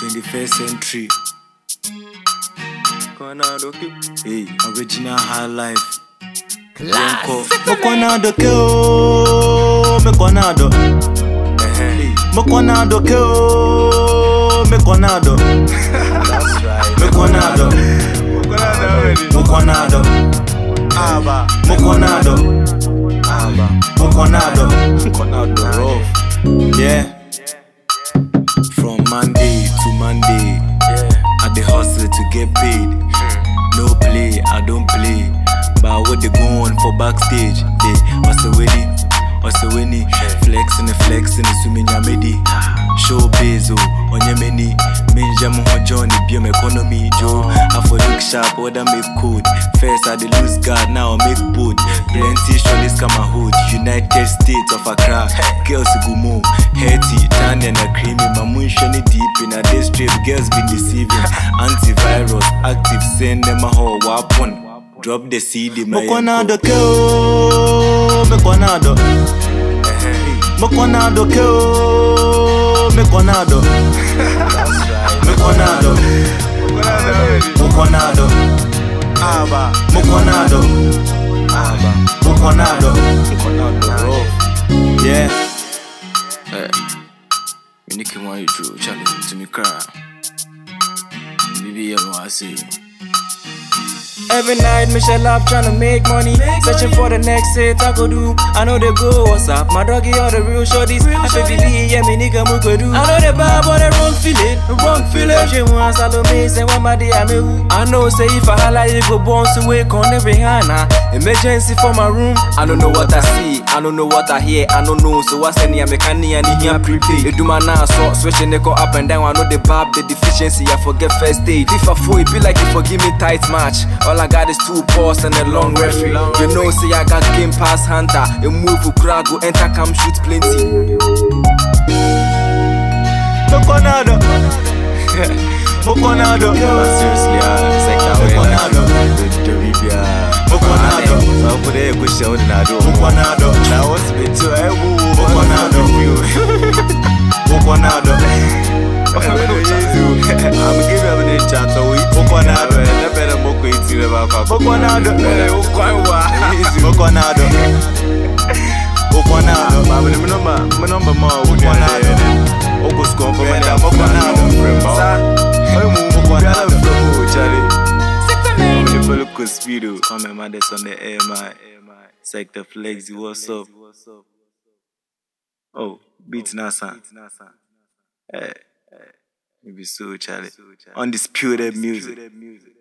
21st century. Hey, original high life. Mokonado keo, mekonado. Mokonado keo, mekonado. That's right. Mekonado. Mokonado. Aba. Mokonado. Aba. Mokonado. Mokonado rough. Yeah. From Monday to Monday, I dey hustle to get paid. No play, I don't play. But what they go on for backstage? They what's the winning? Flexing, assuming you're ready. Show bezo, on your many. Jamu Johnny, be my economy, Joe. I for look sharp, order make code. First I dey lose guard, now I make bold. Plenty shorties come my hood. United States of Accra, girls go move. Healthy, tan and a creamy. My moon shiny deep in a day strip. Girls been deceiving. Antivirus, active, send them a whole weapon. Drop the CD, my Mokonado keo, mekonado. Mokonado keo, mekonado. That's right. Mekonado. Mokonado. Aba. Mokonado. Aba. Mokonado. Mokonado rough. Yeah. Me Nicky want you to challenge to me cry. Baby, I see. Every night, me shell up tryna make money. Searching for the next hit I go do. I know they go, what's up? My doggy all the real shorties. FBB, yeah, me nigga, we go do. I know they bad, but the wrong feeling. She wants all of me, say, what my day, I'm who. I know, say, if I holla, you go bounce away, on every hand. Emergency for my room. I don't know what I see, I don't know what I hear, I don't know. So what's any mechanic and here prepay. They do my now, so switching they go up and down. I know the bab, the deficiency, I forget first aid. If I fool, it be like you forgive me tight match. All I got is 2 balls and a long referee. You know, say I got game pass hunter. A move who crowd go enter, come shoot plenty. Mokonado. Mokonado. Seriously, Mokonado. Mokonado. So put a question on the Mokonado. That was me too. Mokonado. Mokonado. I'm giving up the chat. So we Mokonado. better book it to the back. Mokonado. Mokonado. Mokonado. My number more. August confirmed that Speedo, come my that's on the air, my Sector Flex, what's up? Oh, beats Nasa. Maybe so, Charlie. Undisputed music.